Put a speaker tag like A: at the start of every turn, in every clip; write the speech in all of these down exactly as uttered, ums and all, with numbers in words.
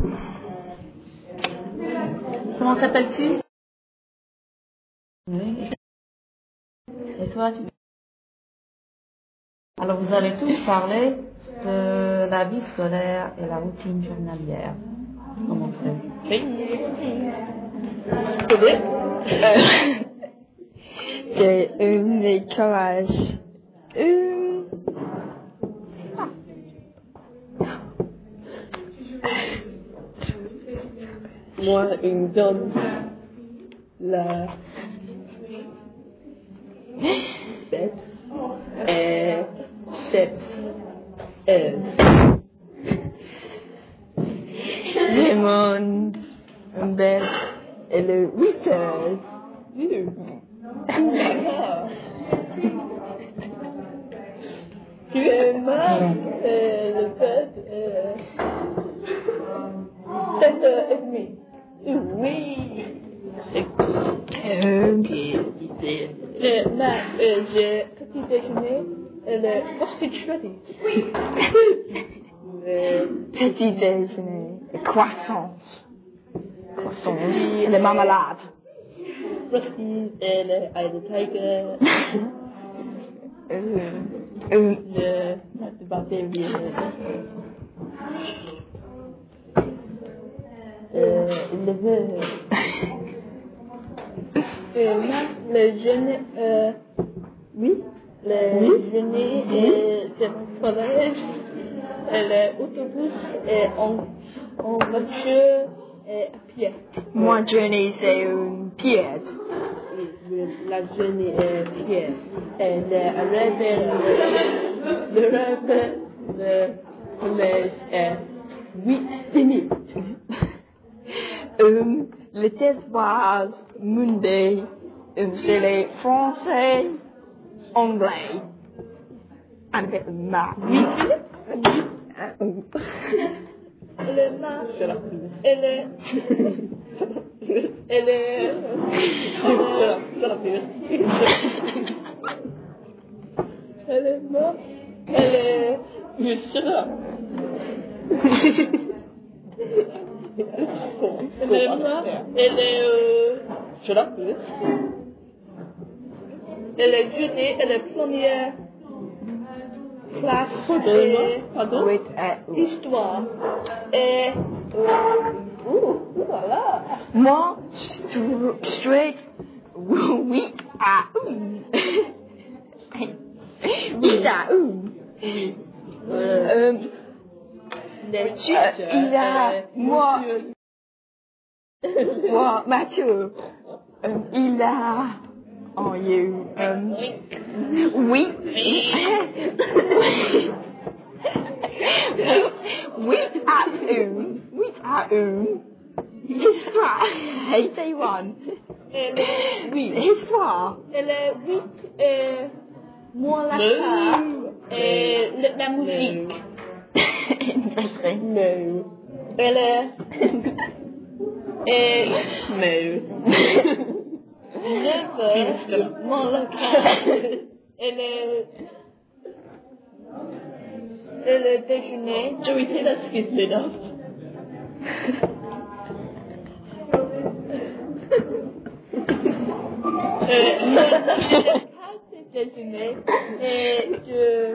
A: Comment t'appelles-tu? Oui. Et toi, tu... Alors, vous allez tous parler de la vie scolaire et la routine journalière. Comment c'est?
B: Oui. C'est vrai? Euh, j'ai une école. Une... Moi, une donne la bête et sept et le monde bête et le huit heures. Tu es mal et le bête est sept heures et demie. Oui. Euh, j'ai ma, euh, j'ai petit déjeuner et le sausage ready. Oui. Le petit déjeuner, croissant, croissant, et le marmelade. Rusty et le eye of the tiger. euh, euh, le, le barbecue. Euh, le vœu. Euh, moi, le jeune, euh, oui, le oui. jeune est de collège, et l'autobus est en, en voiture et à pied. Moi, jeune, c'est une pied. La jeune est pied. Et le rêve, le, le rêve, le collège est huit minutes. Um, le test base Monday, um, c'est les français, anglais, avec maths. Oui. Et le maths, et le, et le, et le maths, et le, shut up. Elle est là, elle est euh, je la plus. Elle est jeunée, elle est première classe et pardon, oui, euh, histoire et ouh, voilà. Moi, straight, oui à une. Oui à une. Euh, l'étude, il a moi. Moi, Mathieu, euh, il a en eu, euh, oui, huit à une, huit à une, histoire, eighty-one, oui, histoire, elle est huit et moins la part, et la musique, no, elle est, et no. Never Malaka et le et le déjeuner. Je vais dire la suite de l'offre. Le déjeuner et je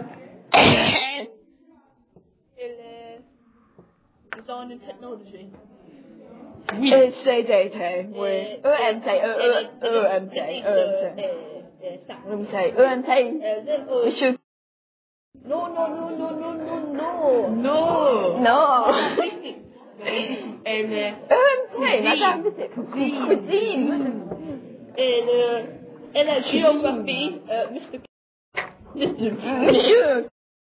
B: et le design and technology. Oui. Et C D T, oui. E M T, E M T, E M T. E M T, monsieur. Non, non, non, non, non, non, non. Non. Non. Et le E M T, madame, cuisine. Et le, et la géographie, monsieur. Monsieur.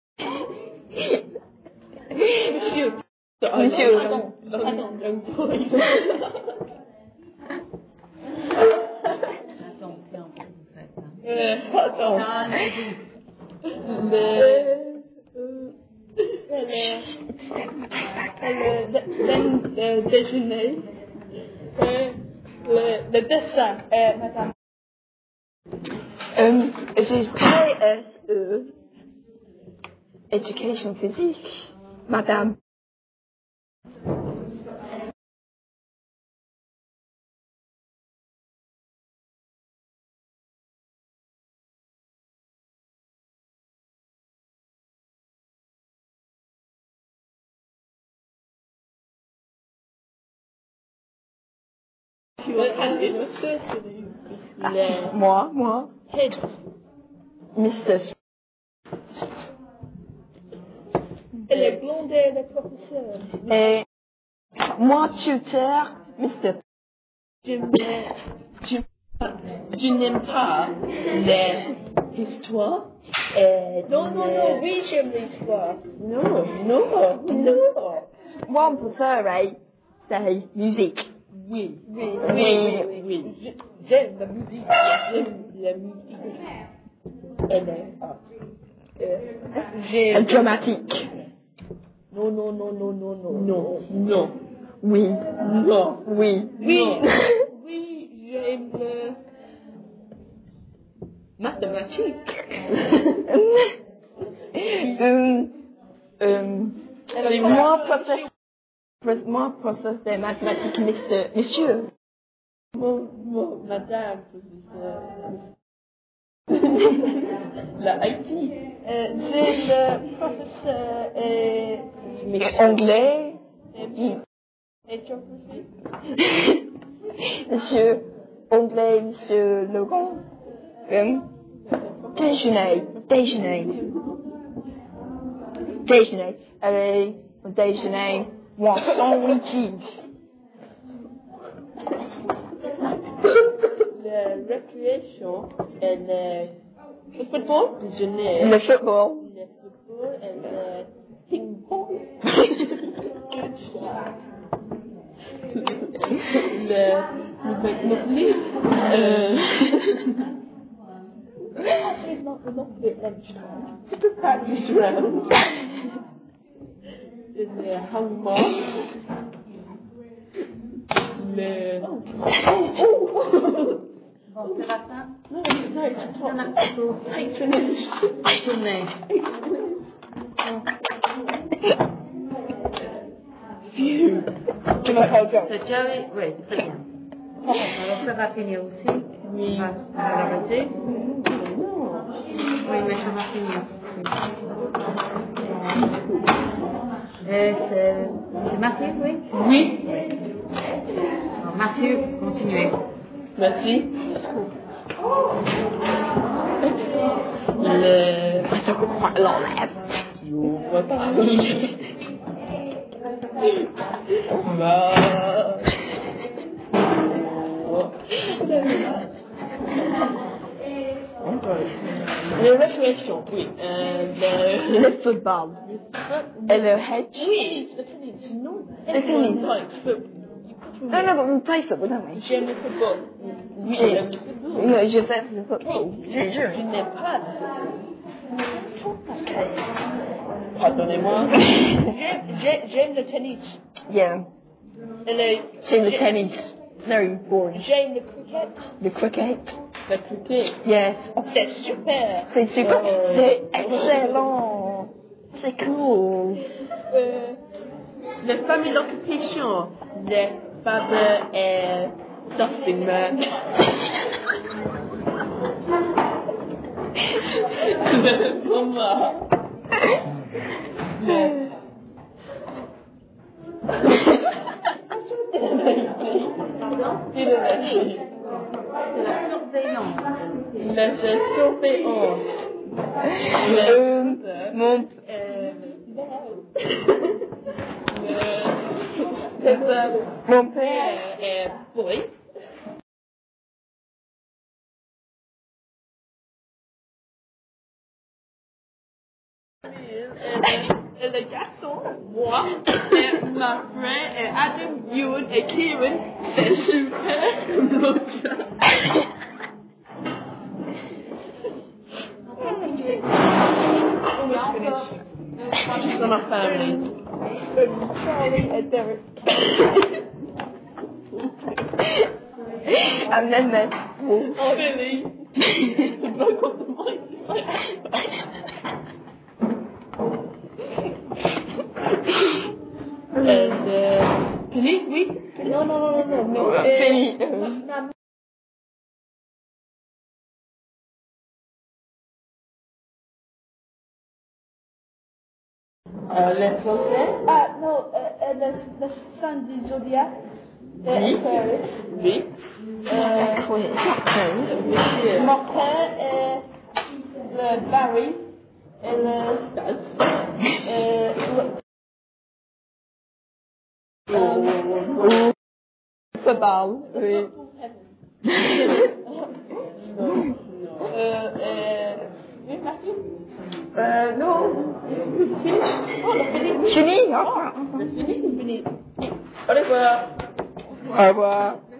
B: Monsieur. Monsieur. Attends, attends.
A: Attention, vous faites.
B: Euh, attends. Le, le, le, le déjeuner, le, le dessin, euh, madame. Um, c'est P S E, Education Physique, madame. Ah, moi, moi.
C: Head.
B: mister
C: Et le blonde et le professeur.
B: Et moi, tuteur, mister
C: Tu n'aimes, tu, tu n'aimes pas l'histoire? Non, non, non, oui, j'aime l'histoire. Non, non, non.
B: Moi, on préfère, c'est musique.
C: Oui, oui, oui, oui, oui. J'aime la musique, j'aime la musique. Elle est, ah, euh, j'aime.
B: Dramatique.
C: Non, non, non, non, non, non. Non, non.
B: Oui.
C: Non.
B: Oui.
C: Oui. Oui, j'aime le mathématiques.
B: euh, euh, c'est moi, professeur, moi, professeur de mathématiques, mister, monsieur.
C: Mon, mon, madame, professeur. La I T. Euh, j'ai le professeur et...
B: Anglais.
C: Et, et géographie.
B: Monsieur Anglais, monsieur Laurent. Euh, déjeuner, déjeuner. Déjeuner. Allez, au déjeuner, moi, sandwiches.
C: La récréation et le, le football. Déjeuner.
B: Le football.
C: Le football et le ping-pong. Good shot. Le, le Monopoly. Euh. It's not Monopoly at lunchtime. It's a practice round. Le handball. Le... Oh, oh,
A: Bon, c'est la fin.
C: no, no, it's
A: On a
C: top.
A: plutôt
C: Patronage.
A: tourné.
C: Phew. Tu vas pas le faire.
A: C'est Jerry, oui, très bien. Alors ça va finir aussi.
C: Oui.
A: On va, on va l'arrêter.
C: Non.
A: Oui, mais ça va finir. Et c'est, c'est Mathieu, oui?
C: Oui.
A: Alors, Mathieu, continuez.
C: Merci. Le...
B: Ça comprend l'enlève.
C: J'ouvre Paris. Va. Le récréation, oui. Euh, le...
B: Le football. Et le hedge.
C: Oui, le tennis, non.
B: Le tennis. Non, non, but we play football, don't we?
C: J'aime le football. Oui,
B: J'ai-
C: j'aime le football.
B: Oui, je fais le football. Je jure.
C: Je n'aime pas Pardonnez-moi. J'aime- j'ai- J'aime le tennis.
B: Yeah.
C: Et le-
B: J'aime le
C: j'ai-
B: tennis. Very boring.
C: J'aime le cricket.
B: Le cricket.
C: Le cricket.
B: Yes.
C: C'est super.
B: C'est super.
C: Euh,
B: C'est excellent. C'est cool.
C: Euh, le famille occupation. Le father est Dustin. Le maman.
A: Pardon?
C: Et le merci.
A: La surveillance.
C: La surveillance.
B: Euh, mon,
C: Euh, le,
B: mon père.
C: est boy. Et le garçon, moi, et ma frère, et Adam, Ewan et Kieran, c'est super. Dans ma famille. Charlie et Derek.
B: And then the,
C: Oh, Billy. The bloke on the mic. And, uh, Billy, oui? No, no, no, no, no, no.
B: Billy.
C: Uh, Euh, le français? Ah, non, euh, euh, le, le sang du zodiaque. Oui. Oui.
B: Euh, oui.
C: Monsieur.
B: Martin et le Barry et le
C: Stas.
B: euh, le
C: Euh,
B: ça parle, oui.
C: non.
B: Euh, euh, oui, Mathieu.
C: Euh, non.
B: Fini. Oh, on a fini.
A: Fini?
B: Oh, on a fini, fini.
C: Au revoir.
A: Au revoir.